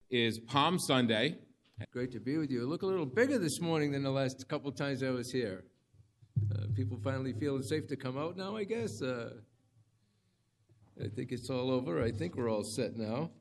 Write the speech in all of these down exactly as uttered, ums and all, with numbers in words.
is Palm Sunday. Great to be with you. You look a little bigger this morning than the last couple times I was here. Uh, people finally feeling safe to come out now, I guess. Uh, I think it's all over. I think we're all set now.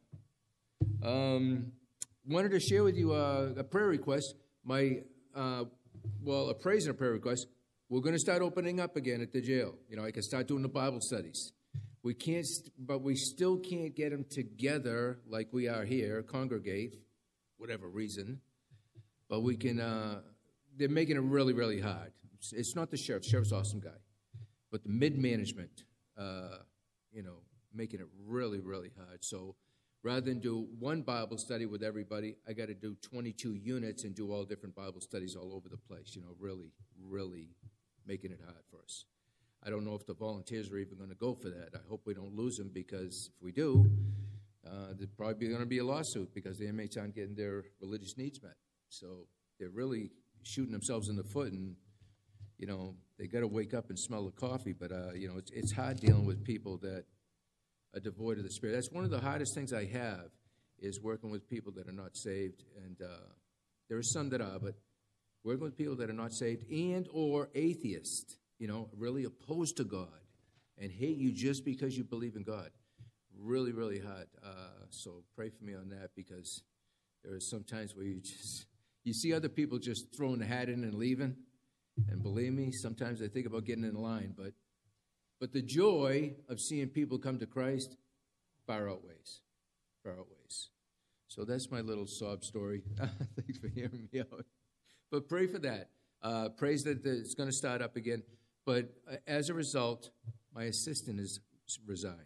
Um, wanted to share with you uh, a prayer request. My, uh, well, a praise and a prayer request. We're going to start opening up again at the jail. You know, I can start doing the Bible studies. We can't, but we still can't get them together like we are here, congregate, whatever reason. But we can, uh, they're making it really, really hard. It's, it's not the sheriff. The sheriff's an awesome guy. But the mid-management, uh, you know, making it really, really hard. So rather than do one Bible study with everybody, I got to do twenty-two units and do all different Bible studies all over the place, you know, really, really making it hard for us. I don't know if the volunteers are even going to go for that. I hope we don't lose them, because if we do, uh, there's probably going to be a lawsuit because the inmates aren't getting their religious needs met. So they're really shooting themselves in the foot, and, you know, they got to wake up and smell the coffee. But, uh, you know, it's, it's hard dealing with people that are devoid of the Spirit. That's one of the hardest things I have, is working with people that are not saved. And uh, there are some that are, but working with people that are not saved and or atheists, you know, really opposed to God and hate you just because you believe in God. Really, really hard. Uh, so pray for me on that, because there are some times where you just, you see other people just throwing the hat in and leaving. And believe me, sometimes I think about getting in line, but but the joy of seeing people come to Christ far outweighs, far outweighs. So that's my little sob story. Thanks for hearing me out. But pray for that. Uh, praise that it's going to start up again. But as a result, my assistant has resigned.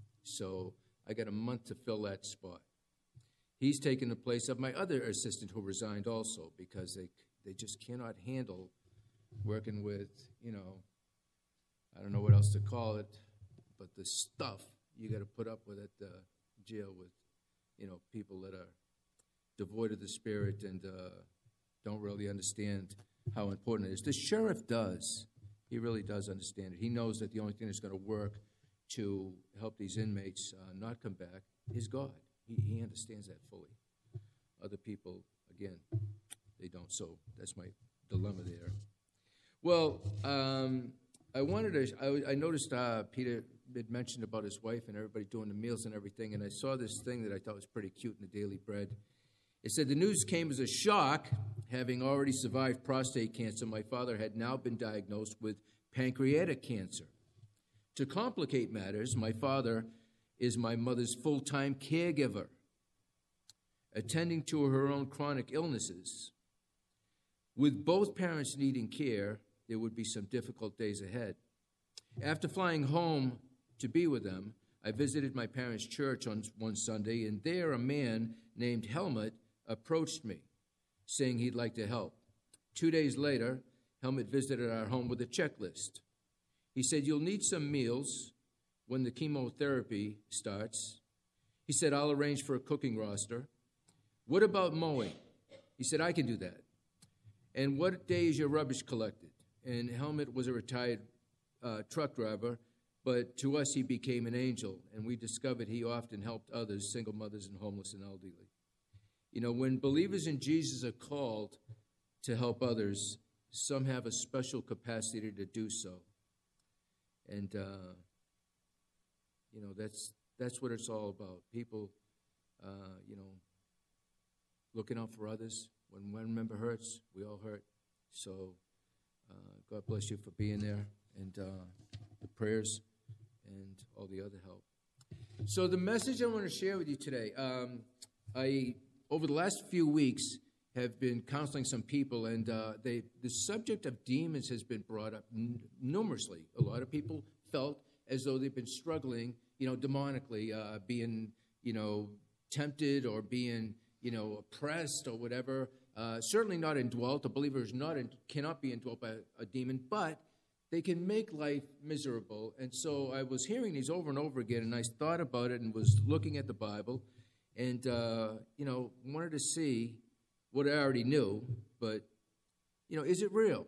So I got a month to fill that spot. He's taken the place of my other assistant who resigned also, because they they just cannot handle working with, you know, I don't know what else to call it, but the stuff you got to put up with at the jail with, you know, people that are devoid of the Spirit and uh, don't really understand how important it is. The sheriff does. He really does understand it. He knows that the only thing that's going to work to help these inmates uh, not come back is God. He, he understands that fully. Other people, again, they don't. So that's my dilemma there. Well, um, I wanted to, I, I noticed uh, Peter had mentioned about his wife and everybody doing the meals and everything, and I saw this thing that I thought was pretty cute in the Daily Bread. It said, the news came as a shock. Having already survived prostate cancer, my father had now been diagnosed with pancreatic cancer. To complicate matters, my father is my mother's full-time caregiver, attending to her own chronic illnesses. With both parents needing care, there would be some difficult days ahead. After flying home to be with them, I visited my parents' church on one Sunday, and there a man named Helmut approached me, saying he'd like to help. Two days later, Helmut visited our home with a checklist. He said, you'll need some meals when the chemotherapy starts. He said, I'll arrange for a cooking roster. What about mowing? He said, I can do that. And what day is your rubbish collected? And Helmut was a retired uh, truck driver, but to us he became an angel, and we discovered he often helped others, single mothers and homeless and elderly. You know, when believers in Jesus are called to help others, some have a special capacity to do so. And, uh, you know, that's that's what it's all about. People, uh, you know, looking out for others. When one member hurts, we all hurt. So uh, God bless you for being there, and uh, the prayers and all the other help. So the message I want to share with you today, um, I... over the last few weeks, have been counseling some people, and uh, they, the subject of demons has been brought up n- numerously. A lot of people felt as though they've been struggling, you know, demonically, uh, being, you know, tempted or being, you know, oppressed or whatever. Uh, certainly not indwelt. A believer is not in, cannot be indwelt by a, a demon, but they can make life miserable. And so I was hearing these over and over again, and I thought about it and was looking at the Bible. And, uh, you know, wanted to see what I already knew, but, you know, is it real?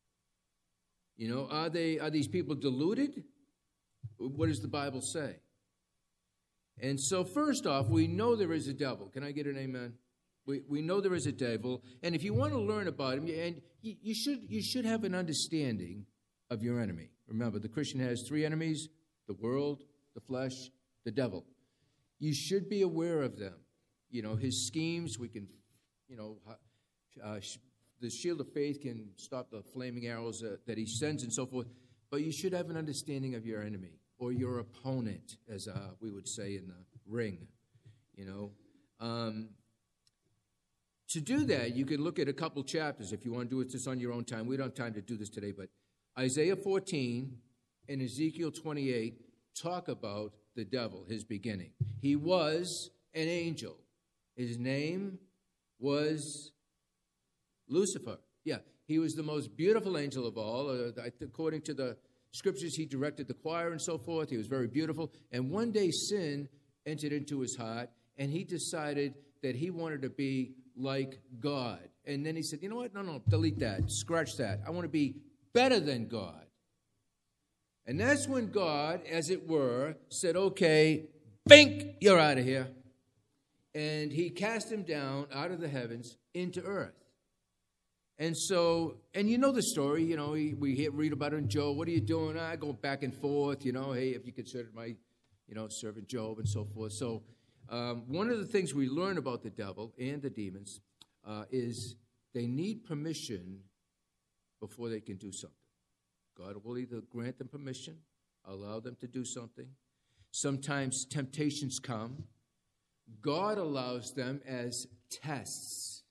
You know, are they are these people deluded? What does the Bible say? And so first off, we know there is a devil. Can I get an amen? We we know there is a devil. And if you want to learn about him, and you, you should you should have an understanding of your enemy. Remember, the Christian has three enemies: the world, the flesh, the devil. You should be aware of them. You know, his schemes, we can, you know, uh, the shield of faith can stop the flaming arrows uh, that he sends and so forth. But you should have an understanding of your enemy or your opponent, as uh, we would say in the ring, you know. Um, to do that, you can look at a couple chapters if you want to do it just on your own time. We don't have time to do this today, but Isaiah fourteen and Ezekiel twenty-eight talk about the devil, his beginning. He was an angel. His name was Lucifer. Yeah, he was the most beautiful angel of all. Uh, according to the scriptures, he directed the choir and so forth. He was very beautiful. And one day sin entered into his heart, and he decided that he wanted to be like God. And then he said, you know what? No, no, delete that. Scratch that. I want to be better than God. And that's when God, as it were, said, okay, bink, you're out of here. And he cast him down out of the heavens into earth. And so, and you know the story, you know, we hear, read about it in Job. What are you doing? I go back and forth, you know, hey, if you considered my, you know, servant Job and so forth. So um, one of the things we learn about the devil and the demons uh, is they need permission before they can do something. God will either grant them permission, allow them to do something. Sometimes temptations come. God allows them as tests.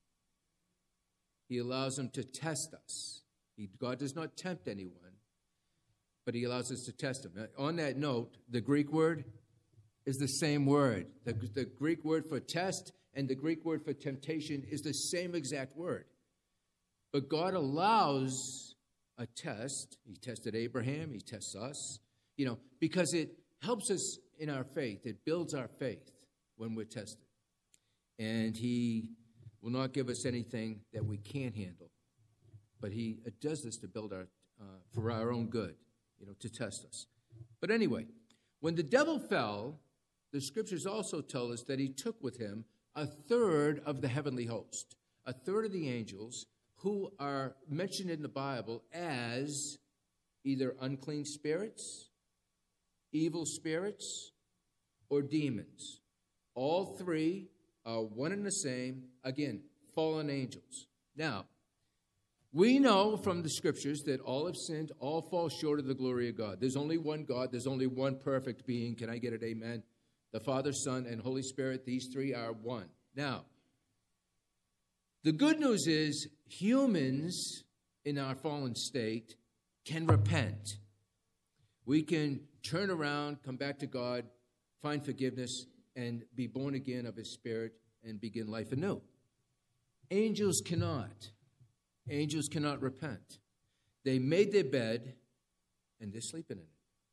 He allows them to test us. He, God does not tempt anyone, but he allows us to test them. On that note, the Greek word is the same word. The, the Greek word for test and the Greek word for temptation is the same exact word. But God allows a test. He tested Abraham. He tests us, you know, because it helps us in our faith. It builds our faith when we're tested. And he will not give us anything that we can't handle. But he does this to build our, uh, for our own good, you know, to test us. But anyway, when the devil fell, the scriptures also tell us that he took with him a third of the heavenly host, a third of the angels who are mentioned in the Bible as either unclean spirits, evil spirits, or demons. All three are one and the same, again, fallen angels. Now, we know from the scriptures that all have sinned, all fall short of the glory of God. There's only one God. There's only one perfect being. Can I get it? Amen. The Father, Son, and Holy Spirit, these three are one. Now, the good news is humans in our fallen state can repent. We can turn around, come back to God, find forgiveness, and be born again of his Spirit and begin life anew. Angels cannot. Angels cannot repent. They made their bed, and they're sleeping in it.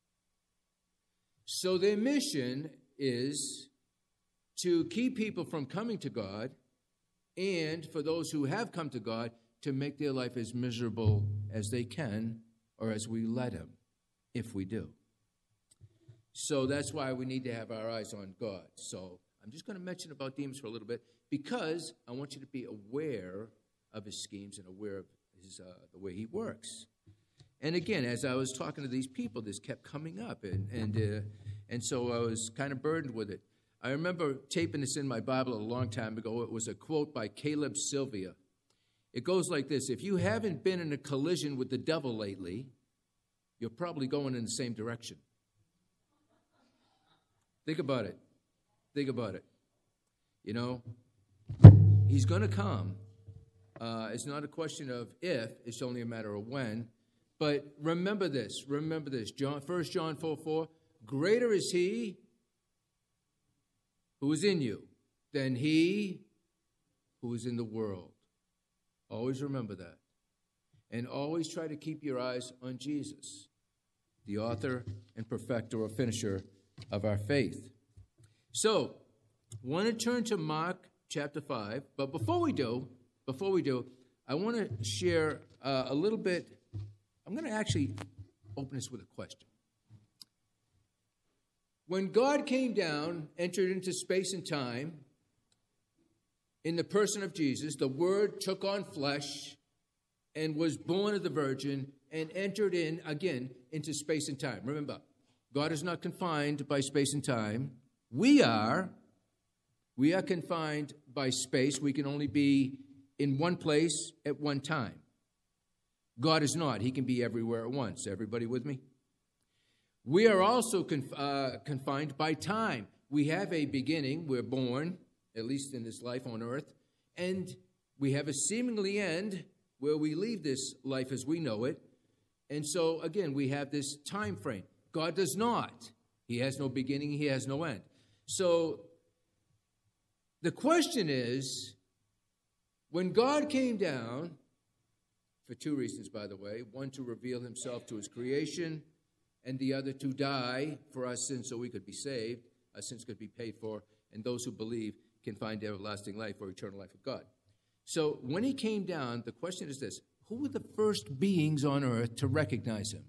So their mission is to keep people from coming to God, and for those who have come to God, to make their life as miserable as they can, or as we let them, if we do. So that's why we need to have our eyes on God. So I'm just going to mention about demons for a little bit, because I want you to be aware of his schemes and aware of his, uh, the way he works. And again, as I was talking to these people, this kept coming up, and and uh, and so I was kind of burdened with it. I remember taping this in my Bible a long time ago. It was a quote by Caleb Sylvia. It goes like this: if you haven't been in a collision with the devil lately, you're probably going in the same direction. Think about it. Think about it. You know, he's going to come. Uh, it's not a question of if, it's only a matter of when. But remember this, remember this. John, First John four four, greater is he who is in you than he who is in the world. Always remember that. And always try to keep your eyes on Jesus, the author and perfecter or finisher of our faith. So, I want to turn to Mark chapter five, but before we do, before we do, I want to share uh, a little bit. I'm going to actually open this with a question. When God came down, entered into space and time, in the person of Jesus, the Word took on flesh and was born of the Virgin and entered in, again, into space and time. Remember, God is not confined by space and time. We are. We are confined by space. We can only be in one place at one time. God is not. He can be everywhere at once. Everybody with me? We are also conf- uh, confined by time. We have a beginning. We're born, at least in this life on earth, and we have a seemingly end where we leave this life as we know it. And so, again, we have this time frame. God does not. He has no beginning. He has no end. So the question is, when God came down, for two reasons, by the way, one to reveal himself to his creation, and the other to die for our sins so we could be saved, our sins could be paid for, and those who believe can find everlasting life or eternal life with God. So when he came down, the question is this: who were the first beings on earth to recognize him?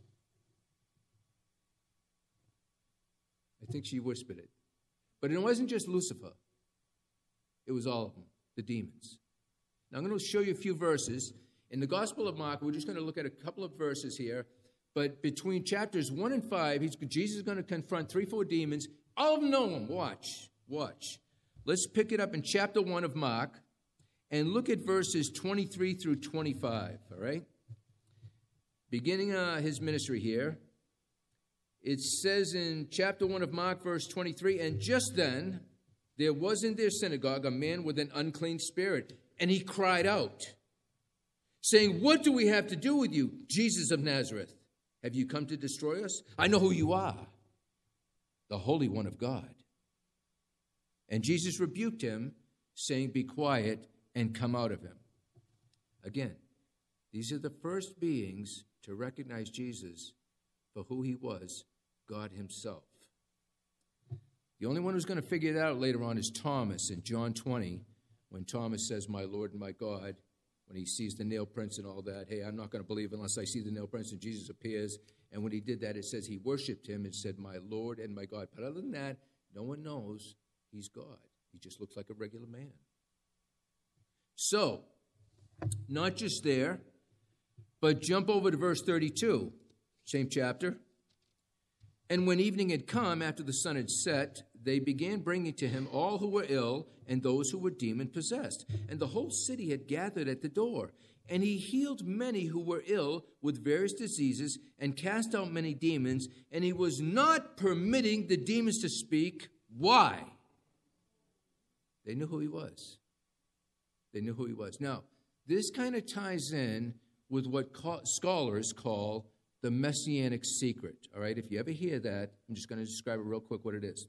I think she whispered it. But it wasn't just Lucifer. It was all of them, the demons. Now I'm going to show you a few verses. In the Gospel of Mark, we're just going to look at a couple of verses here. But between chapters one and five, he's, Jesus is going to confront three, four demons. All of them know him. Watch, watch. Let's pick it up in chapter one of Mark and look at verses twenty-three through twenty-five, all right? Beginning uh, his ministry here, it says in chapter one of Mark, verse twenty-three, and just then there was in their synagogue a man with an unclean spirit, and he cried out, saying, what do we have to do with you, Jesus of Nazareth? Have you come to destroy us? I know who you are, the Holy One of God. And Jesus rebuked him, saying, be quiet and come out of him. Again, these are the first beings to recognize Jesus for who he was, God himself. The only one who's going to figure it out later on is Thomas in John twenty, when Thomas says, my Lord and my God, when he sees the nail prints and all that. Hey, I'm not going to believe unless I see the nail prints, and Jesus appears. And when he did that, it says he worshiped him and said, my Lord and my God. But other than that, no one knows he's God. He just looks like a regular man. So, not just there, but jump over to verse thirty-two, same chapter. And when evening had come, after the sun had set, they began bringing to him all who were ill and those who were demon-possessed. And the whole city had gathered at the door. And he healed many who were ill with various diseases and cast out many demons. And he was not permitting the demons to speak. Why? They knew who he was. They knew who he was. Now, this kind of ties in with what scholars call the messianic secret. All right, if you ever hear that, I'm just going to describe it real quick what it is.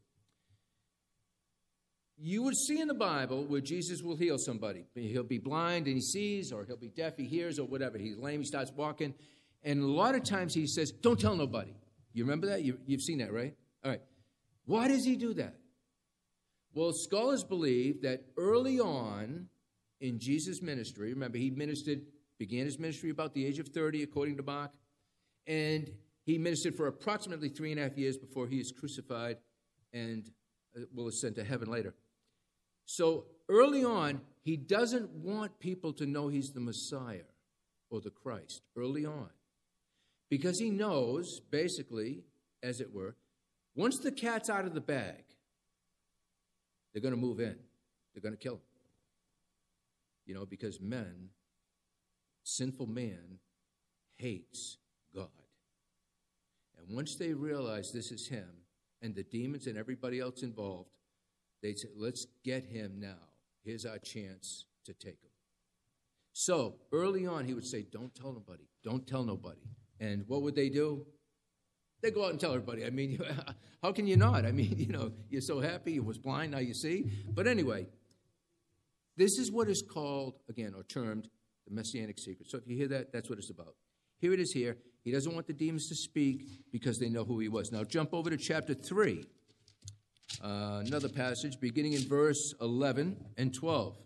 You would see in the Bible where Jesus will heal somebody. He'll be blind and he sees, or he'll be deaf, he hears, or whatever. He's lame, he starts walking. And a lot of times he says, don't tell nobody. You remember that? You, you've seen that, right? All right. Why does he do that? Well, scholars believe that early on in Jesus' ministry, remember, he ministered, began his ministry about the age of thirty, according to Mark, and he ministered for approximately three and a half years before he is crucified and will ascend to heaven later. So early on, he doesn't want people to know he's the Messiah or the Christ early on, because he knows, basically, as it were, once the cat's out of the bag, they're going to move in. They're going to kill him. You know, because men, sinful man, hates God. And once they realize this is him, and the demons and everybody else involved, they'd say, let's get him now. Here's our chance to take him. So early on, he would say, don't tell nobody. Don't tell nobody. And what would they do? They go out and tell everybody. I mean, how can you not? I mean, you know, you're so happy. You was blind, now you see. But anyway, this is what is called, again, or termed, the messianic secret. So if you hear that, that's what it's about. Here it is here. He doesn't want the demons to speak because they know who he was. Now jump over to chapter three. Uh, another passage beginning in verse eleven and twelve.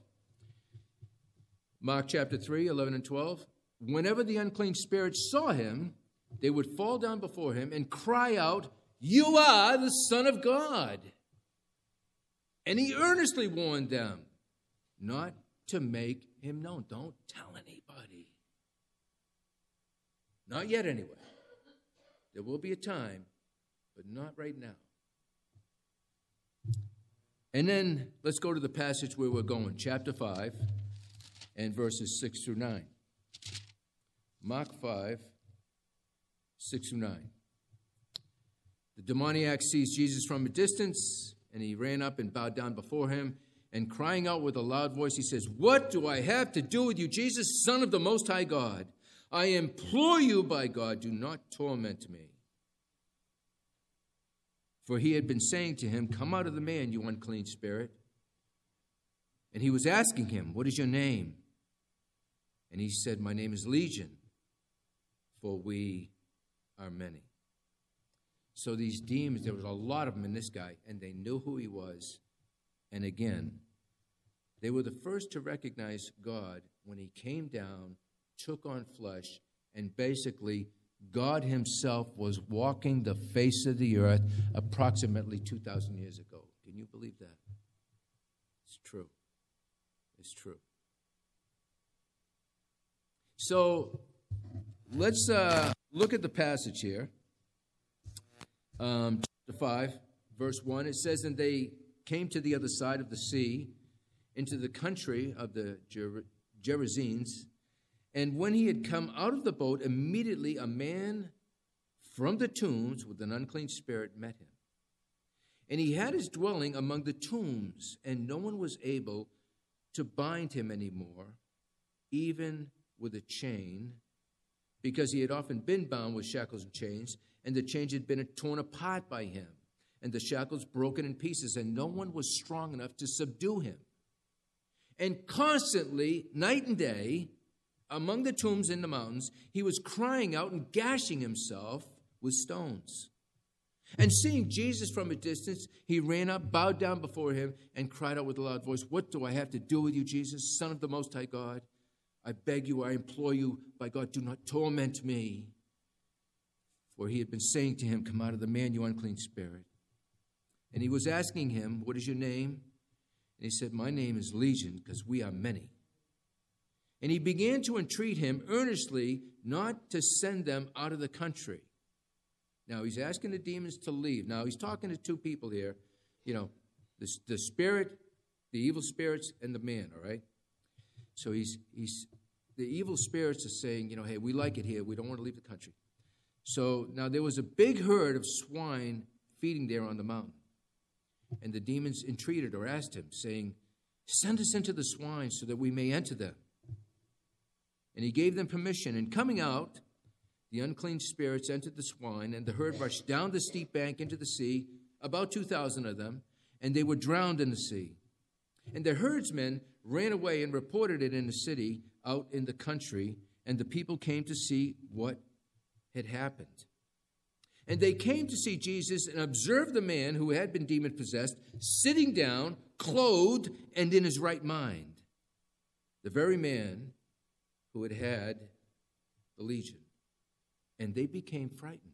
Mark chapter three, eleven and twelve. Whenever the unclean spirits saw him, they would fall down before him and cry out, you are the Son of God. And he earnestly warned them not to make him known. Don't tell anybody. Not yet, anyway. There will be a time, but not right now. And then let's go to the passage where we're going, chapter five and verses six through nine. Mark five, six through nine. The demoniac sees Jesus from a distance, and he ran up and bowed down before him, and crying out with a loud voice, he says, "What do I have to do with you, Jesus, Son of the Most High God? I implore you by God, do not torment me." For he had been saying to him, "Come out of the man, you unclean spirit." And he was asking him, "What is your name?" And he said, "My name is Legion, for we are many." So these demons, there was a lot of them in this guy, and they knew who he was. And again, they were the first to recognize God when he came down, took on flesh, and basically God himself was walking the face of the earth approximately two thousand years ago. Can you believe that? It's true. It's true. So let's uh, look at the passage here. Um, chapter five, verse one, it says, "And they came to the other side of the sea, into the country of the Ger- Gerasenes. And when he had come out of the boat, immediately a man from the tombs with an unclean spirit met him. And he had his dwelling among the tombs, and no one was able to bind him anymore, even with a chain, because he had often been bound with shackles and chains, and the chains had been torn apart by him, and the shackles broken in pieces, and no one was strong enough to subdue him. And constantly, night and day, among the tombs in the mountains, he was crying out and gashing himself with stones. And seeing Jesus from a distance, he ran up, bowed down before him, and cried out with a loud voice, "What do I have to do with you, Jesus, Son of the Most High God? I beg you, I implore you, by God, do not torment me." For he had been saying to him, "Come out of the man, you unclean spirit." And he was asking him, "What is your name?" And he said, "My name is Legion, because we are many." And he began to entreat him earnestly not to send them out of the country. Now, he's asking the demons to leave. Now, he's talking to two people here. You know, the, the spirit, the evil spirits, and the man, all right? So he's he's the evil spirits are saying, you know, hey, we like it here. We don't want to leave the country. So now there was a big herd of swine feeding there on the mountain. And the demons entreated or asked him, saying, "Send us into the swine so that we may enter them." And he gave them permission. And coming out, the unclean spirits entered the swine, and the herd rushed down the steep bank into the sea, about two thousand of them, and they were drowned in the sea. And the herdsmen ran away and reported it in the city out in the country, and the people came to see what had happened. And they came to see Jesus and observed the man who had been demon-possessed, sitting down, clothed, and in his right mind, the very man who had had the legion. And they became frightened.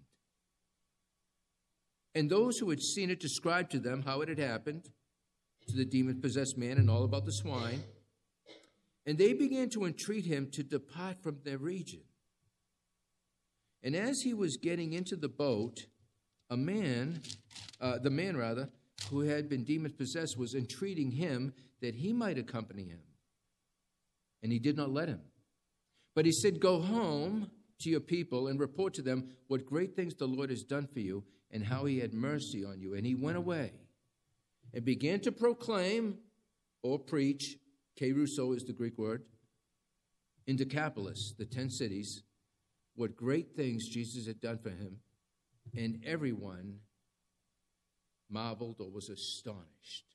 And those who had seen it described to them how it had happened to the demon-possessed man and all about the swine. And they began to entreat him to depart from their region. And as he was getting into the boat, a man, uh, the man rather, who had been demon-possessed was entreating him that he might accompany him. And he did not let him. But he said, "Go home to your people and report to them what great things the Lord has done for you and how he had mercy on you." And he went away and began to proclaim or preach, keruso is the Greek word, in Decapolis, the ten cities, what great things Jesus had done for him. And everyone marveled or was astonished.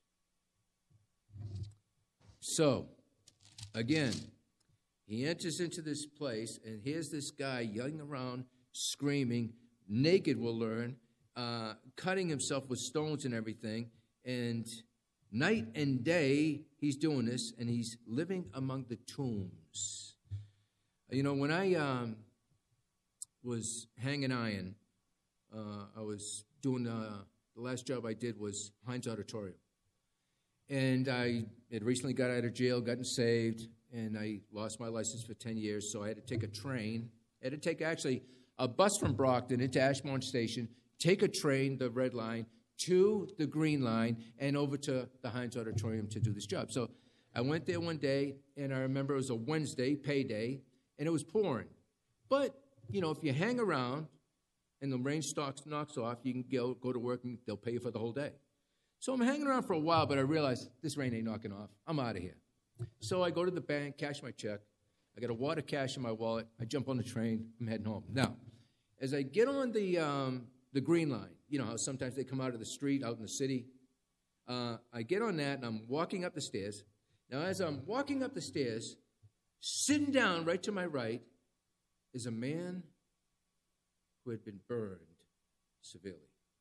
So, again, he enters into this place, and here's this guy yelling around, screaming, naked we'll learn, uh, cutting himself with stones and everything. And night and day, he's doing this, and he's living among the tombs. You know, when I um, was hanging iron, uh, I was doing uh, the last job I did was Heinz Auditorium. And I had recently got out of jail, gotten saved, and I lost my license for ten years, so I had to take a train. I had to take actually a bus from Brockton into Ashmont Station, take a train, the red line, to the green line, and over to the Heinz Auditorium to do this job. So I went there one day, and I remember it was a Wednesday, payday, and it was pouring. But, you know, if you hang around and the rain stocks, knocks off, you can go, go to work and they'll pay you for the whole day. So I'm hanging around for a while, but I realized this rain ain't knocking off. I'm out of here. So I go to the bank, cash my check. I got a wad of cash in my wallet. I jump on the train. I'm heading home. Now, as I get on the um, the green line, you know how sometimes they come out of the street, out in the city. Uh, I get on that, and I'm walking up the stairs. Now, as I'm walking up the stairs, sitting down right to my right is a man who had been burned severely.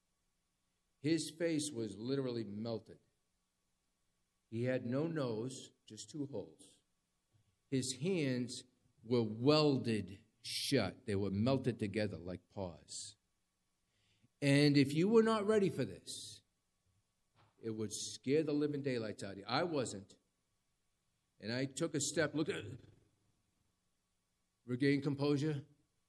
His face was literally melted. He had no nose, just two holes. His hands were welded shut. They were melted together like paws. And if you were not ready for this, it would scare the living daylights out of you. I wasn't. And I took a step, looked at, regained composure,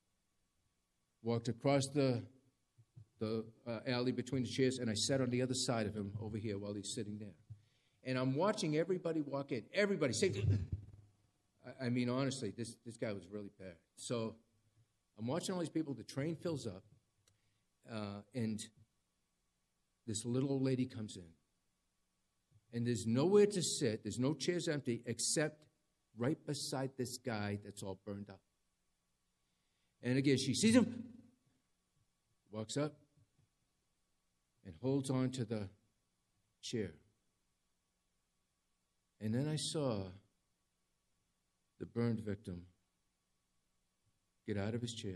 walked across the the uh, alley between the chairs, and I sat on the other side of him over here while he's sitting there. And I'm watching everybody walk in. Everybody say, I, I mean, honestly, this, this guy was really bad. So I'm watching all these people. The train fills up, uh, and this little old lady comes in. And there's nowhere to sit. There's no chairs empty except right beside this guy that's all burned up. And again, she sees him, walks up, and holds on to the chair. And then I saw the burned victim get out of his chair,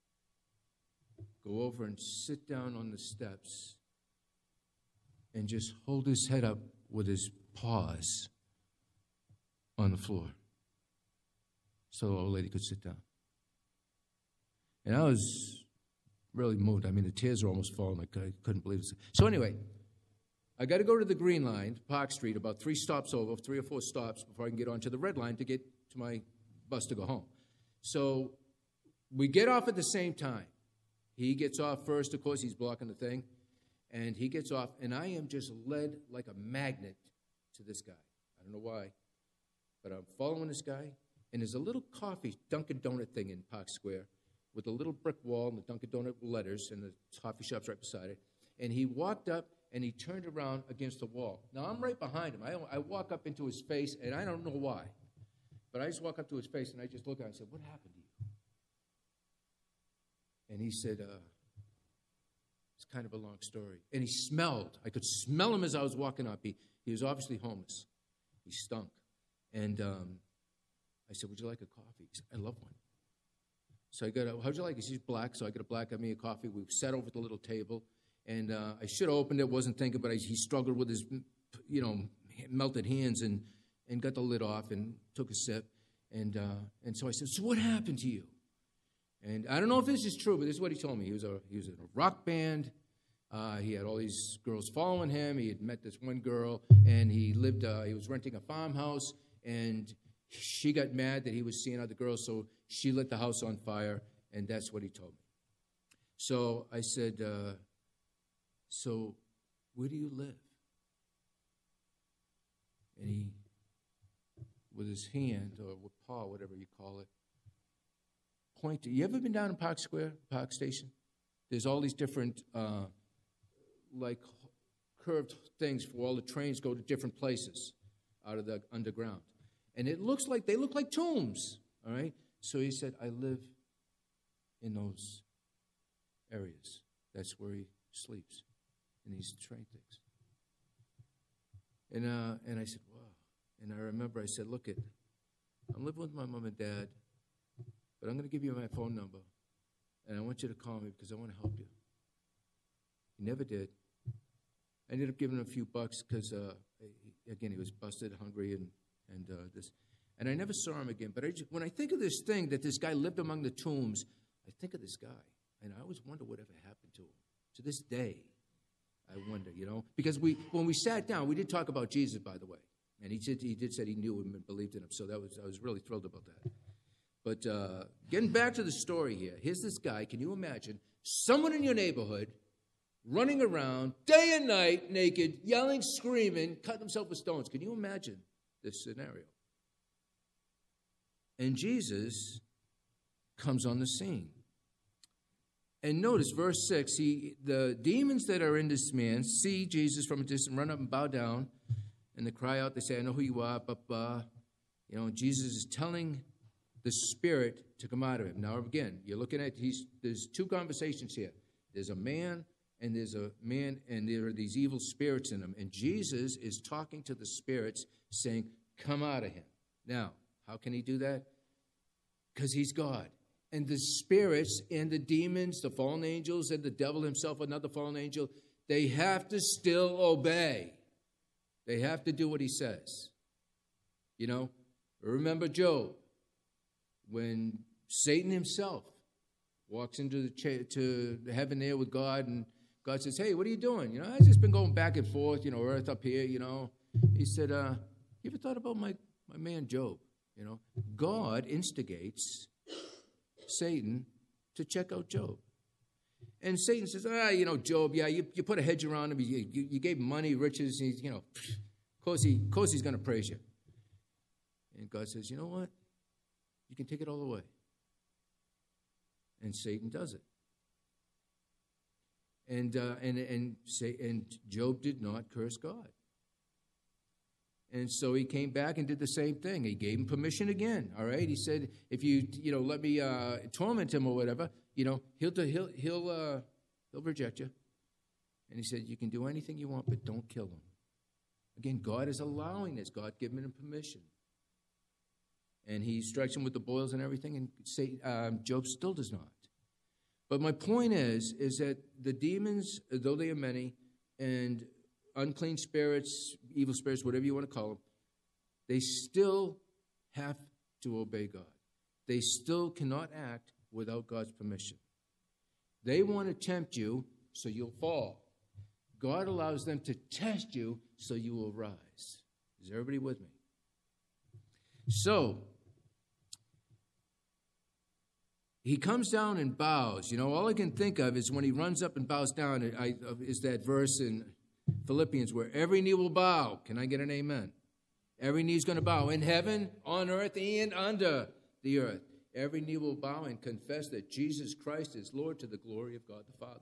go over and sit down on the steps, and just hold his head up with his paws on the floor so the old lady could sit down. And I was really moved. I mean, the tears were almost falling. I couldn't believe it. So anyway, I got to go to the green line, Park Street, about three stops over, three or four stops before I can get onto the red line to get to my bus to go home. So we get off at the same time. He gets off first. Of course, he's blocking the thing. And he gets off, and I am just led like a magnet to this guy. I don't know why, but I'm following this guy. And there's a little coffee Dunkin' Donut thing in Park Square with a little brick wall and the Dunkin' Donut letters, and the coffee shop's right beside it. And he walked up, and he turned around against the wall. Now, I'm right behind him. I, I walk up into his face, and I don't know why. But I just walk up to his face, and I just look at him and said, "What happened to you?" And he said, uh, it's kind of a long story. And he smelled. I could smell him as I was walking up. He, he was obviously homeless. He stunk. And um, I said, "Would you like a coffee?" He said, "I love one." So I got a, how'd you like it? He's black, so I got a black, got me a coffee. We sat over at the little table, and uh, I should have opened it, wasn't thinking, but I, he struggled with his, you know, melted hands and, and got the lid off and took a sip. And uh, and so I said, "So what happened to you?" And I don't know if this is true, but this is what he told me. He was a he was in a rock band. Uh, he had all these girls following him. He had met this one girl, and he lived. Uh, he was renting a farmhouse, and she got mad that he was seeing other girls, so she lit the house on fire, and that's what he told me. So I said, uh, "So where do you live?" And he, with his hand or with paw, whatever you call it, pointed. You ever been down in Park Square, Park Station? There's all these different, uh, like, curved things for all the trains go to different places out of the underground. And it looks like, they look like tombs, all right? So he said, "I live in those areas. That's where he sleeps, in these train things." And uh, and I said, "Wow." And I remember I said, "Look, it, I'm living with my mom and dad, but I'm going to give you my phone number, and I want you to call me because I want to help you." He never did. I ended up giving him a few bucks because, uh, again, he was busted, hungry, and and uh, this. And I never saw him again. But I just, when I think of this thing, that this guy lived among the tombs, I think of this guy. And I always wonder whatever happened to him. To this day, I wonder, you know, because we when we sat down, we did talk about Jesus, by the way, and he did he did say he knew him and believed in him, so that was I was really thrilled about that. But uh, getting back to the story here, here's this guy. Can you imagine someone in your neighborhood running around day and night, naked, yelling, screaming, cutting himself with stones? Can you imagine this scenario? And Jesus comes on the scene. And notice verse six, he, the demons that are in this man see Jesus from a distance, run up and bow down, and they cry out, they say, I know who you are, but, uh, you know, Jesus is telling the spirit to come out of him. Now, again, you're looking at, he's, there's two conversations here. There's a man, and there's a man, and there are these evil spirits in him. And Jesus is talking to the spirits, saying, come out of him. Now, how can he do that? Because he's God. And the spirits and the demons, the fallen angels, and the devil himself, another fallen angel, they have to still obey. They have to do what he says. You know, remember Job, when Satan himself walks into the cha- to heaven there with God, and God says, hey, what are you doing? You know, I've just been going back and forth, you know, earth up here, you know. He said, uh, you ever thought about my, my man Job? You know, God instigates Satan to check out Job. And Satan says, ah, you know, Job, yeah, you, you put a hedge around him, you, you, you gave him money, riches, he's, you know, of course, he, of course he's going to praise you. And God says, you know what? You can take it all away. And Satan does it. And uh, and and say and Job did not curse God. And so he came back and did the same thing. He gave him permission again. All right. He said, if you you know let me uh, torment him or whatever, you know he'll he'll he'll uh, he'll reject you. And he said, you can do anything you want, but don't kill him. Again, God is allowing this. God giving him permission. And he strikes him with the boils and everything, and say, um, Job still does not. But my point is, is that the demons, though they are many, and unclean spirits, evil spirits, whatever you want to call them, they still have to obey God. They still cannot act without God's permission. They want to tempt you so you'll fall. God allows them to test you so you will rise. Is everybody with me? So, he comes down and bows. You know, all I can think of is when he runs up and bows down, I, is that verse in Philippians where every knee will bow. Can I get an amen? Every knee's going to bow in heaven, on earth, and under the earth. Every knee will bow and confess that Jesus Christ is Lord to the glory of God the Father.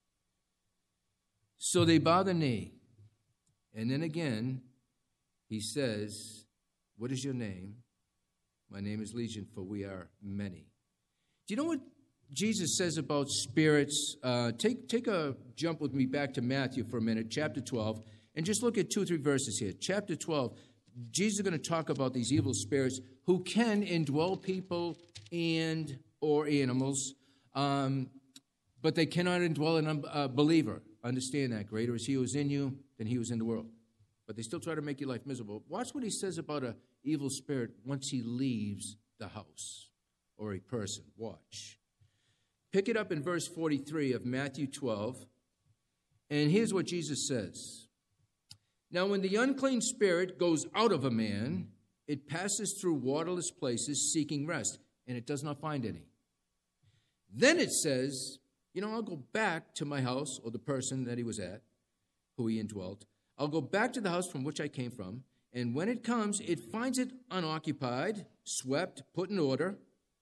So they bow the knee. And then again, he says, what is your name? My name is Legion, for we are many. Do you know what Jesus says about spirits? Uh, take, take a jump with me back to Matthew for a minute, chapter twelve, and just look at two or three verses here. Chapter twelve, Jesus is going to talk about these evil spirits who can indwell people and or animals, um, but they cannot indwell a uh, believer. Understand that. Greater is he who is in you than he who is in the world. But they still try to make your life miserable. Watch what he says about an evil spirit once he leaves the house or a person. Watch. Pick it up in verse forty-three of Matthew twelve. And here's what Jesus says. Now, when the unclean spirit goes out of a man, it passes through waterless places seeking rest, and it does not find any. Then it says, you know, I'll go back to my house, or the person that he was at, who he indwelt. I'll go back to the house from which I came from, and when it comes, it finds it unoccupied, swept, put in order.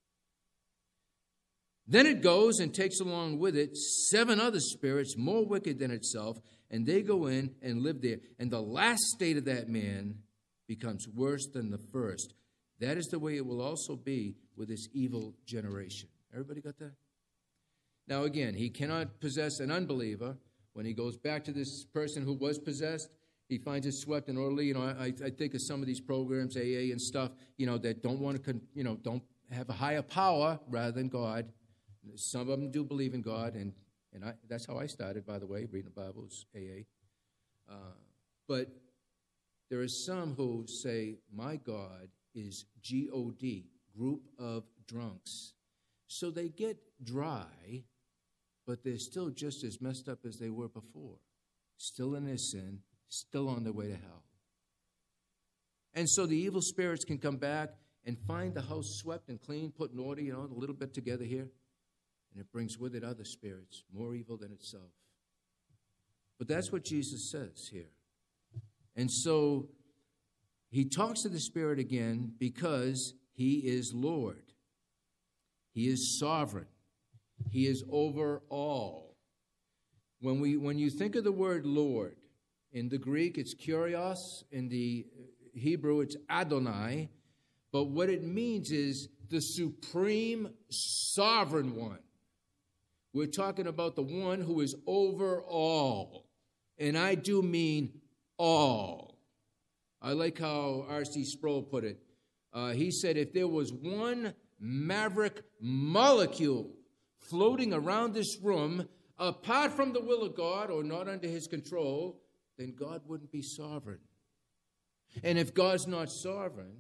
Then it goes and takes along with it seven other spirits more wicked than itself, and they go in and live there. And the last state of that man becomes worse than the first. That is the way it will also be with this evil generation. Everybody got that? Now again, he cannot possess an unbeliever. When he goes back to this person who was possessed, he finds it swept and orderly. You know, I, I think of some of these programs, A A and stuff, you know, that don't want to, you know, don't have a higher power rather than God. Some of them do believe in God, and, and I, that's how I started, by the way, reading the Bible is A A. Uh, but there are some who say, my God is G O D, group of drunks. So they get dry, but they're still just as messed up as they were before, still in their sin, still on their way to hell. And so the evil spirits can come back and find the house swept and clean, put in order, you know, a little bit together here, and it brings with it other spirits, more evil than itself. But that's what Jesus says here. And so he talks to the spirit again because he is Lord. He is sovereign. He is over all. When we when you think of the word Lord, in the Greek it's kurios, in the Hebrew it's Adonai, but what it means is the supreme sovereign one. We're talking about the one who is over all. And I do mean all. I like how R C Sproul put it. Uh, he said if there was one maverick molecule floating around this room, apart from the will of God or not under his control, then God wouldn't be sovereign. And if God's not sovereign,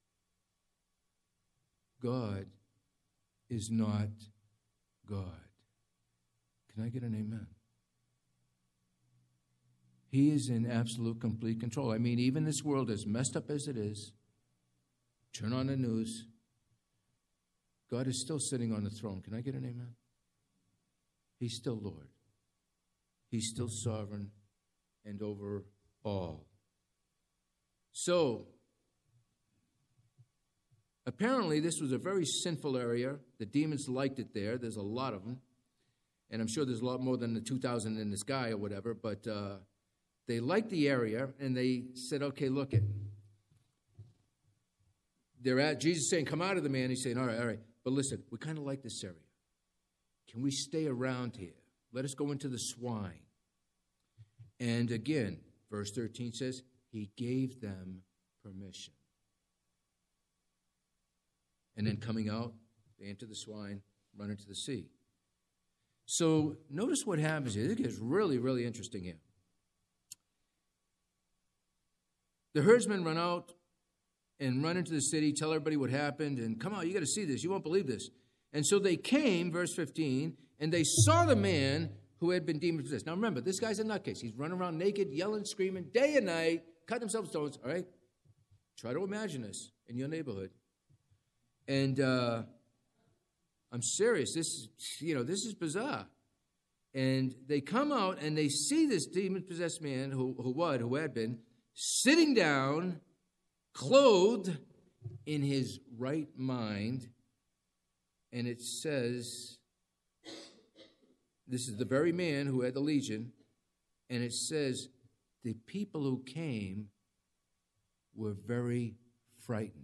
God is not God. Can I get an amen? He is in absolute, complete control. I mean, even this world, as messed up as it is, turn on the news, God is still sitting on the throne. Can I get an amen? He's still Lord. He's still sovereign and over all. So, apparently this was a very sinful area. The demons liked it there. There's a lot of them. And I'm sure there's a lot more than the two thousand in the sky or whatever. But uh, they liked the area, and they said, okay, look it. They're at Jesus saying, come out of the man. He's saying, all right, all right. But listen, we kind of like this area. Can we stay around here? Let us go into the swine. And again, verse thirteen says, he gave them permission. And then coming out, they enter the swine, run into the sea. So notice what happens here. It gets really, really interesting here. The herdsmen run out and run into the city, tell everybody what happened, and come on, you got to see this. You won't believe this. And so they came, verse fifteen, and they saw the man who had been demon possessed. Now remember, this guy's a nutcase. He's running around naked, yelling, screaming, day and night, cutting himself with stones. All right? Try to imagine this in your neighborhood. And uh, I'm serious. This is, you know, this is bizarre. And they come out and they see this demon-possessed man who, who what, who had been, sitting down, clothed in his right mind. And it says, this is the very man who had the legion. And it says, the people who came were very frightened.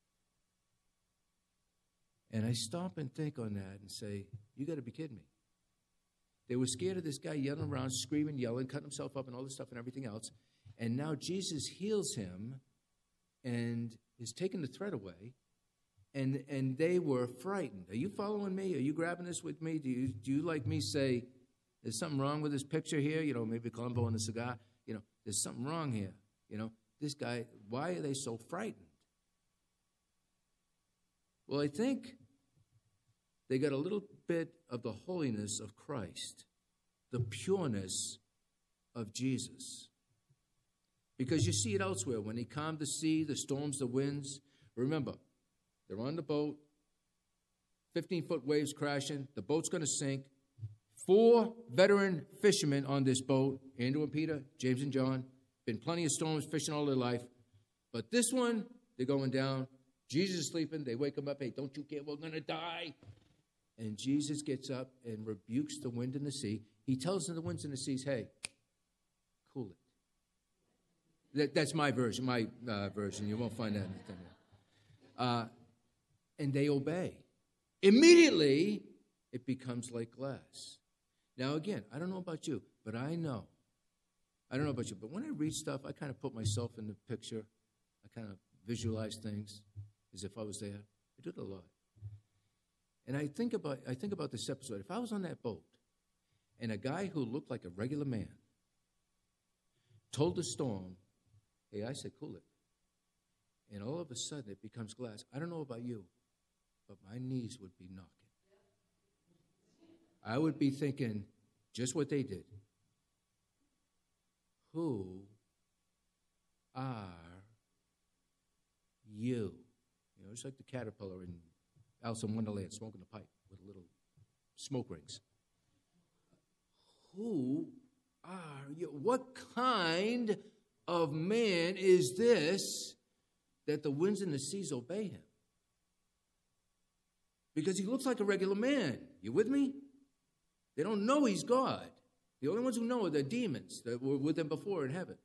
And I stop and think on that and say, you got to be kidding me. They were scared of this guy yelling around, screaming, yelling, cutting himself up and all this stuff and everything else. And now Jesus heals him and is taking the threat away. And and they were frightened. Are you following me? Are you grabbing this with me? Do you, do you like me say, there's something wrong with this picture here? You know, maybe Columbo and the cigar. You know, there's something wrong here. You know, this guy, why are they so frightened? Well, I think they got a little bit of the holiness of Christ, the pureness of Jesus. Because you see it elsewhere. When he calmed the sea, the storms, the winds. Remember, they're on the boat, fifteen-foot waves crashing. The boat's going to sink. Four veteran fishermen on this boat, Andrew and Peter, James and John. Been plenty of storms, fishing all their life. But this one, they're going down. Jesus is sleeping. They wake him up. Hey, don't you care? We're going to die. And Jesus gets up and rebukes the wind and the sea. He tells the winds and the seas, hey, cool it. That, that's my version, my uh, version. You won't find that anything else. Uh, and they obey. Immediately, it becomes like glass. Now, again, I don't know about you, but I know. I don't know about you, but when I read stuff, I kind of put myself in the picture. I kind of visualize things as if I was there. I do it a lot. And I think about I think about this episode. If I was on that boat and a guy who looked like a regular man told the storm, hey, I said, cool it. And all of a sudden it becomes glass. I don't know about you, but my knees would be knocking. I would be thinking just what they did. Who are you? You know, it's like the caterpillar in Alice in Wonderland smoking a pipe with little smoke rings. Who are you? What kind of man is this that the winds and the seas obey him? Because he looks like a regular man. You with me? They don't know he's God. The only ones who know are the demons that were with him before in heaven.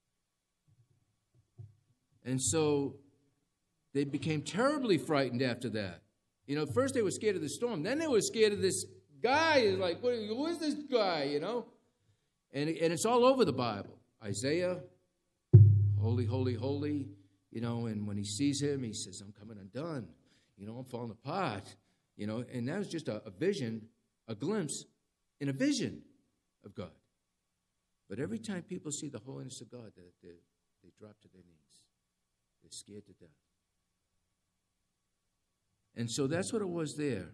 And so they became terribly frightened after that. You know, first they were scared of the storm. Then they were scared of this guy. Like, what, who is this guy, you know? And, and it's all over the Bible. Isaiah, holy, holy, holy. You know, and when he sees him, he says, I'm coming undone. You know, I'm falling apart. You know, and that was just a, a vision, a glimpse in a vision of God. But every time people see the holiness of God, they, they, they drop to their knees. They're scared to death. And so that's what it was there.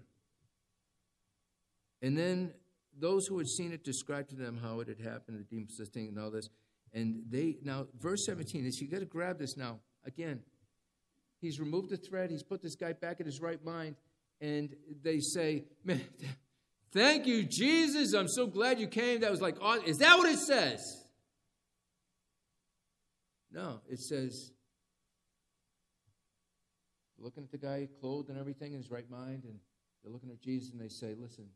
And then those who had seen it described to them how it had happened, the demon possessed thing and all this. And they, now, verse seventeen is, you got to grab this now. Again, he's removed the thread. He's put this guy back in his right mind. And they say, man, thank you, Jesus. I'm so glad you came. That was like, oh, is that what it says? No, it says, looking at the guy clothed and everything in his right mind, and they're looking at Jesus and they say, listen,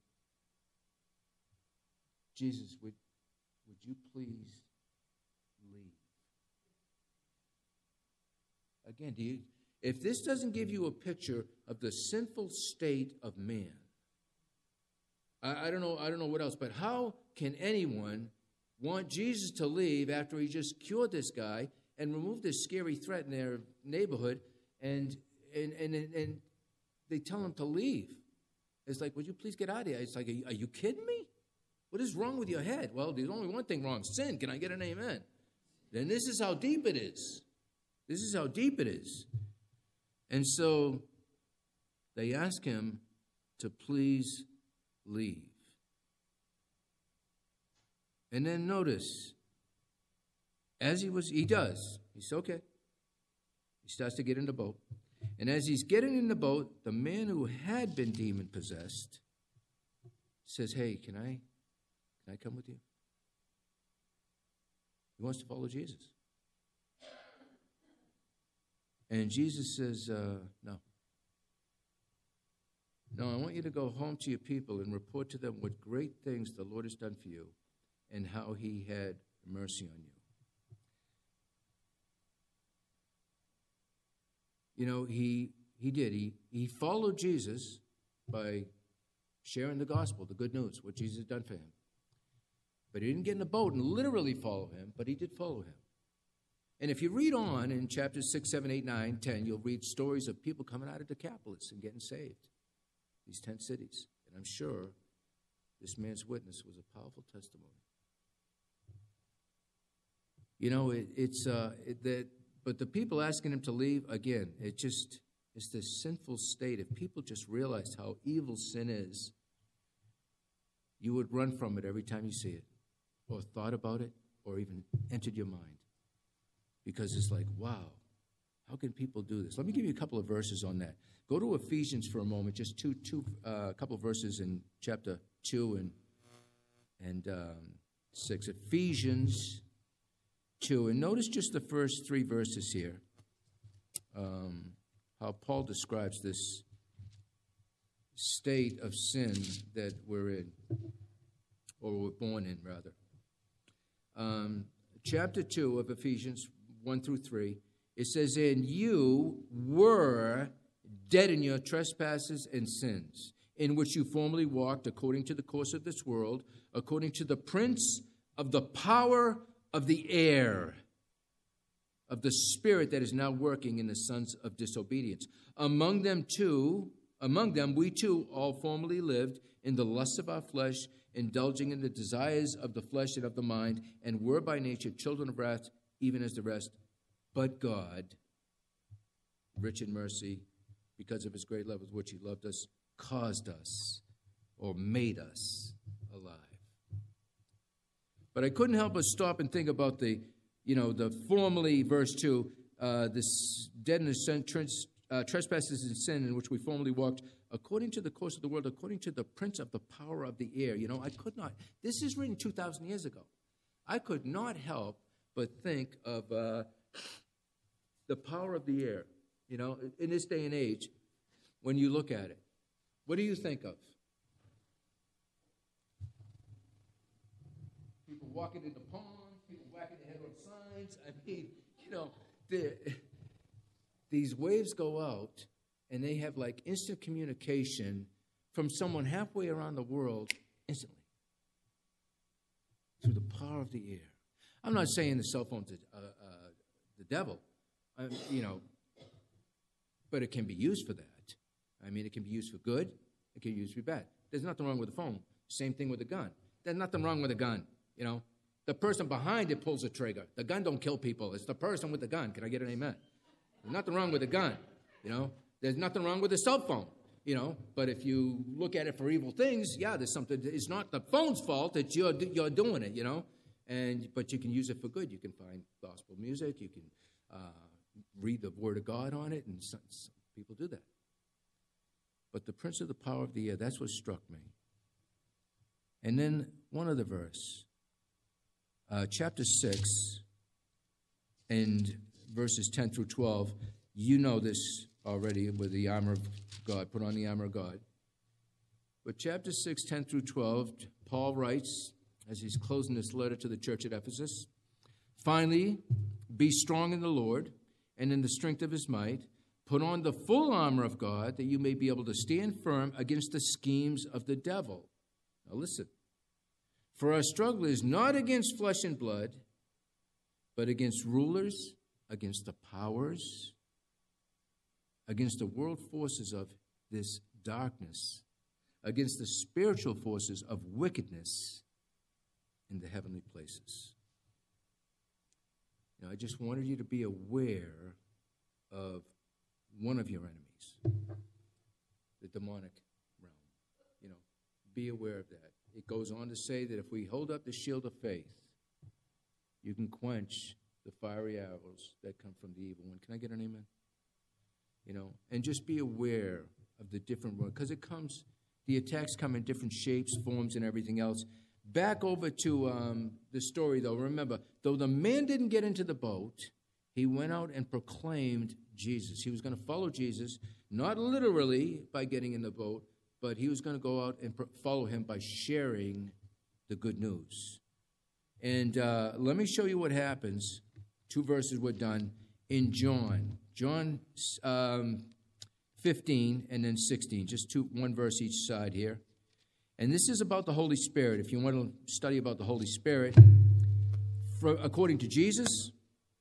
Jesus, would, would you please leave? Again, do you, if this doesn't give you a picture of the sinful state of man, I, I don't know, I don't know what else, but how can anyone want Jesus to leave after he just cured this guy and removed this scary threat in their neighborhood, and and and and they tell him to leave? It's like, would you please get out of here? It's like, are you, are you kidding me? What is wrong with your head? Well, there's only one thing wrong: sin. Can I get an amen? Then this is how deep it is. This is how deep it is. And so they ask him to please leave. And then notice, as he was, he does. He's okay. He starts to get in the boat. And as he's getting in the boat, the man who had been demon-possessed says, hey, can I, can I come with you? He wants to follow Jesus. And Jesus says, uh, no. No, I want you to go home to your people and report to them what great things the Lord has done for you and how he had mercy on you. You know, he he did. He, he followed Jesus by sharing the gospel, the good news, what Jesus had done for him. But he didn't get in the boat and literally follow him, but he did follow him. And if you read on in chapters six, seven, eight, nine, ten, you'll read stories of people coming out of Decapolis and getting saved. These ten cities. And I'm sure this man's witness was a powerful testimony. You know, it, it's uh, it, that, but the people asking him to leave, again, it just, it's this sinful state. If people just realized how evil sin is, you would run from it every time you see it, or thought about it, or even entered your mind. Because it's like, wow, how can people do this? Let me give you a couple of verses on that. Go to Ephesians for a moment, just two, two, uh, a couple of verses in chapter two and and um, six. Ephesians two, and notice just the first three verses here. Um, how Paul describes this state of sin that we're in, or we're born in, rather. Um, chapter two of Ephesians one through three, it says, and you were dead in your trespasses and sins, in which you formerly walked according to the course of this world, according to the prince of the power of the air, of the spirit that is now working in the sons of disobedience. Among them too, among them we too all formerly lived in the lusts of our flesh, indulging in the desires of the flesh and of the mind, and were by nature children of wrath, even as the rest. But God, rich in mercy, because of his great love with which he loved us, caused us or made us alive. But I couldn't help but stop and think about the, you know, the formerly, verse two, uh, this dead in the sin, trans, uh, trespasses and sin in which we formerly walked, according to the course of the world, according to the prince of the power of the air. You know, I could not, this is written two thousand years ago. I could not help but think of uh, the power of the air, you know, in this day and age, when you look at it. What do you think of? People walking in the pond, people whacking their head on signs. I mean, you know, these waves go out, and they have like instant communication from someone halfway around the world instantly through the power of the air. I'm not saying the cell phone's uh, uh, the devil, um, you know, but it can be used for that. I mean, it can be used for good. It can be used for bad. There's nothing wrong with the phone. Same thing with a gun. There's nothing wrong with a gun, you know. The person behind it pulls the trigger. The gun don't kill people. It's the person with the gun. Can I get an amen? There's nothing wrong with a gun, you know. There's nothing wrong with a cell phone, you know. But if you look at it for evil things, yeah, there's something. It's not the phone's fault that you're you're doing it, you know. And but you can use it for good. You can find gospel music. You can uh, read the Word of God on it, and some, some people do that. But the prince of the power of the air, that's what struck me. And then one other verse, uh, chapter six, and verses ten through twelve. You know this already with the armor of God. Put on the armor of God. But chapter six, ten through twelve, Paul writes, as he's closing this letter to the church at Ephesus, finally, be strong in the Lord and in the strength of his might. Put on the full armor of God that you may be able to stand firm against the schemes of the devil. Now listen. For our struggle is not against flesh and blood, but against rulers, against the powers, against the world forces of this darkness, against the spiritual forces of wickedness in the heavenly places. Now, I just wanted you to be aware of one of your enemies, the demonic realm. You know, be aware of that. It goes on to say that if we hold up the shield of faith, you can quench the fiery arrows that come from the evil one. Can I get an amen? You know, and just be aware of the different, because it comes, the attacks come in different shapes, forms, and everything else. Back over to um, the story, though. Remember, though the man didn't get into the boat, he went out and proclaimed Jesus. He was going to follow Jesus, not literally by getting in the boat, but he was going to go out and pro- follow him by sharing the good news. And uh, let me show you what happens. Two verses were done in John. John um, fifteen and then sixteen. Just two, one verse each side here. And this is about the Holy Spirit. If you want to study about the Holy Spirit, for, according to Jesus,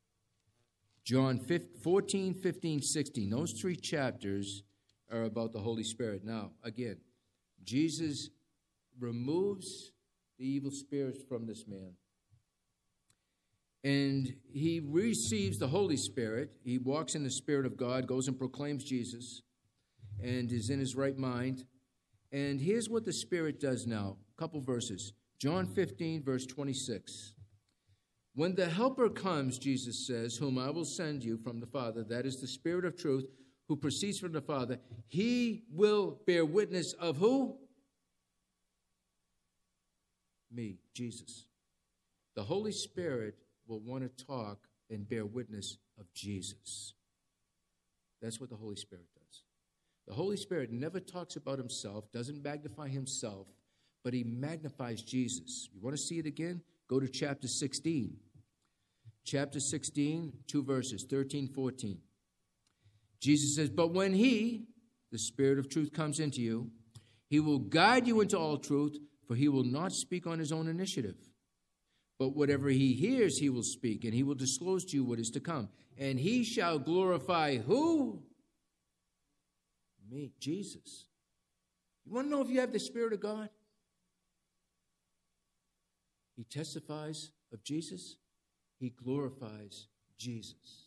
John fourteen, fifteen, sixteen. Those three chapters are about the Holy Spirit. Now, again, Jesus removes the evil spirits from this man. And he receives the Holy Spirit. He walks in the Spirit of God, goes and proclaims Jesus, and is in his right mind. And here's what the Spirit does now. A couple verses. John fifteen, verse twenty-six. When the Helper comes, Jesus says, whom I will send you from the Father, that is the Spirit of truth, who proceeds from the Father, he will bear witness of who? Me, Jesus. The Holy Spirit will want to talk and bear witness of Jesus. That's what the Holy Spirit does. The Holy Spirit never talks about himself, doesn't magnify himself, but he magnifies Jesus. You want to see it again? Go to chapter sixteen. Chapter sixteen, two verses, thirteen, fourteen. Jesus says, but when he, the Spirit of truth, comes into you, he will guide you into all truth, for he will not speak on his own initiative. But whatever he hears, he will speak, and he will disclose to you what is to come. And he shall glorify who? Me, Jesus. You want to know if you have the Spirit of God? He testifies of Jesus. He glorifies Jesus.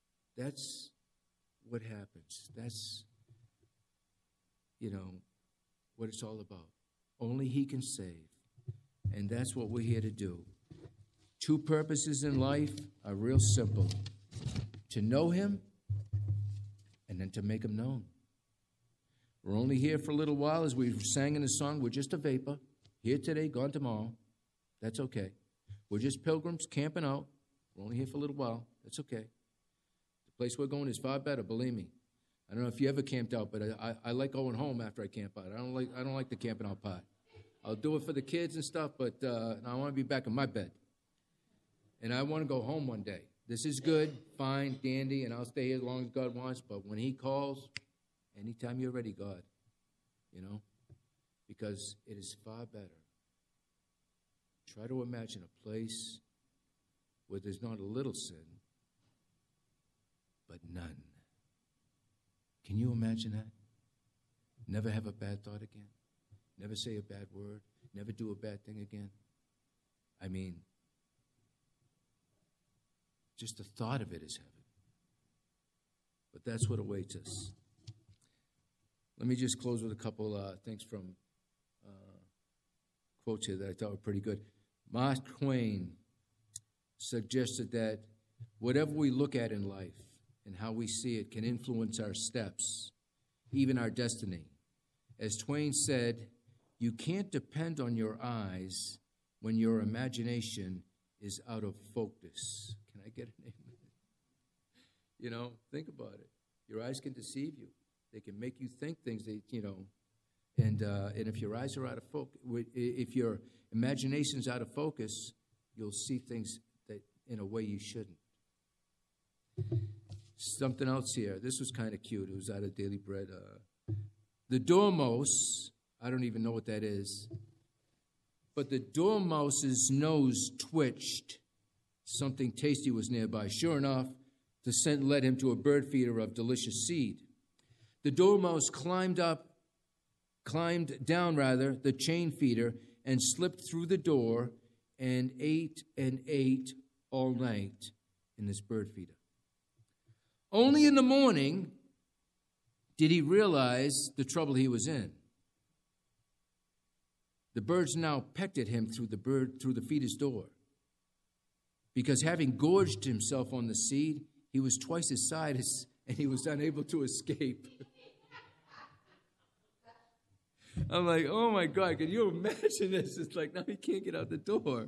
That's what happens. That's, you know, what it's all about. Only he can save. And that's what we're here to do. Two purposes in life are real simple. To know him and then to make him known. We're only here for a little while, as we sang in the song. We're just a vapor. Here today, gone tomorrow. That's okay. We're just pilgrims camping out. We're only here for a little while. That's okay. The place we're going is far better, believe me. I don't know if you ever camped out, but I, I, I like going home after I camp out. I don't like I don't like the camping out part. I'll do it for the kids and stuff, but uh, I want to be back in my bed. And I want to go home one day. This is good, fine, dandy, and I'll stay here as long as God wants. But when he calls, anytime you're ready, God, you know, because it is far better. Try to imagine a place where there's not a little sin, but none. Can you imagine that? Never have a bad thought again. Never say a bad word. Never do a bad thing again. I mean, just the thought of it is heaven. But that's what awaits us. Let me just close with a couple uh, things from uh, quotes here that I thought were pretty good. Mark Twain suggested that whatever we look at in life and how we see it can influence our steps, even our destiny. As Twain said, you can't depend on your eyes when your imagination is out of focus. Can I get an amen? You know, think about it. Your eyes can deceive you. They can make you think things that, you know, and uh, and if your eyes are out of focus, if your imagination's out of focus, you'll see things that in a way you shouldn't. Something else here. This was kind of cute. It was out of Daily Bread. Uh, the dormouse, I don't even know what that is, but the dormouse's nose twitched. Something tasty was nearby. Sure enough, the scent led him to a bird feeder of delicious seed. The dormouse climbed up, climbed down rather, the chain feeder and slipped through the door and ate and ate all night in this bird feeder. Only in the morning did he realize the trouble he was in. The birds now pecked at him through the bird through the feeder's door. Because having gorged himself on the seed, he was twice his size and he was unable to escape. I'm like, oh my God, can you imagine this? It's like, now he can't get out the door.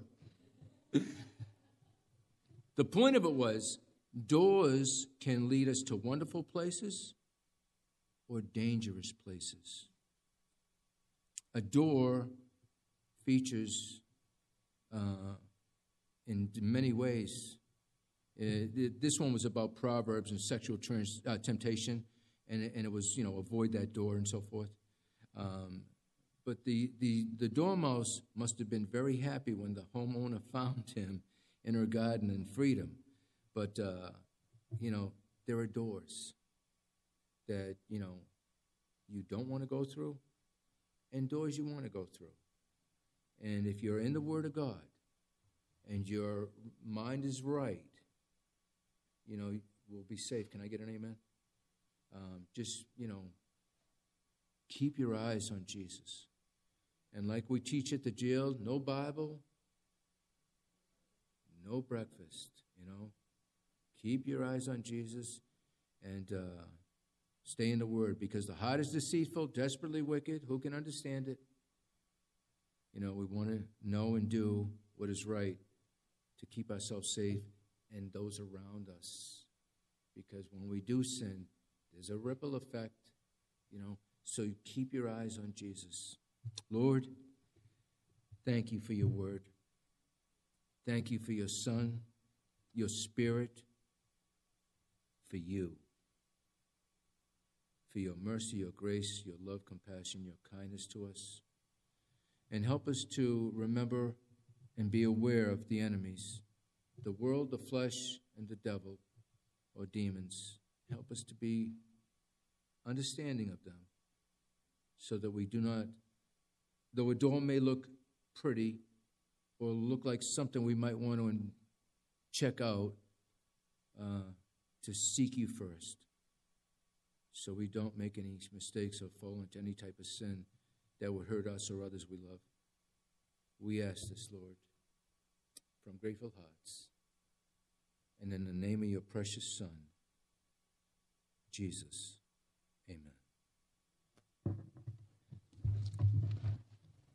The point of it was, doors can lead us to wonderful places or dangerous places. A door features, uh, in many ways, uh, this one was about Proverbs and sexual trans, uh, temptation, and, and it was, you know, avoid that door and so forth. Um, but the, the, the dormouse must have been very happy when the homeowner found him in her garden and freed him. But, uh, you know, there are doors that, you know, you don't want to go through and doors you want to go through. And if you're in the Word of God and your mind is right, you know, we'll be safe. Can I get an amen? Um, just, you know, keep your eyes on Jesus. And like we teach at the jail, no Bible, no breakfast, you know. Keep your eyes on Jesus and uh, stay in the Word, because the heart is deceitful, desperately wicked. Who can understand it? You know, we want to know and do what is right to keep ourselves safe and those around us. Because when we do sin, there's a ripple effect, you know. So keep your eyes on Jesus. Lord, thank you for your word. Thank you for your Son, your Spirit, for you, for your mercy, your grace, your love, compassion, your kindness to us. And help us to remember and be aware of the enemies, the world, the flesh, and the devil, or demons. Help us to be understanding of them, so that we do not, though a door may look pretty or look like something we might want to check out, uh, to seek you first, so we don't make any mistakes or fall into any type of sin that would hurt us or others we love. We ask this, Lord, from grateful hearts. And in the name of your precious Son, Jesus, amen.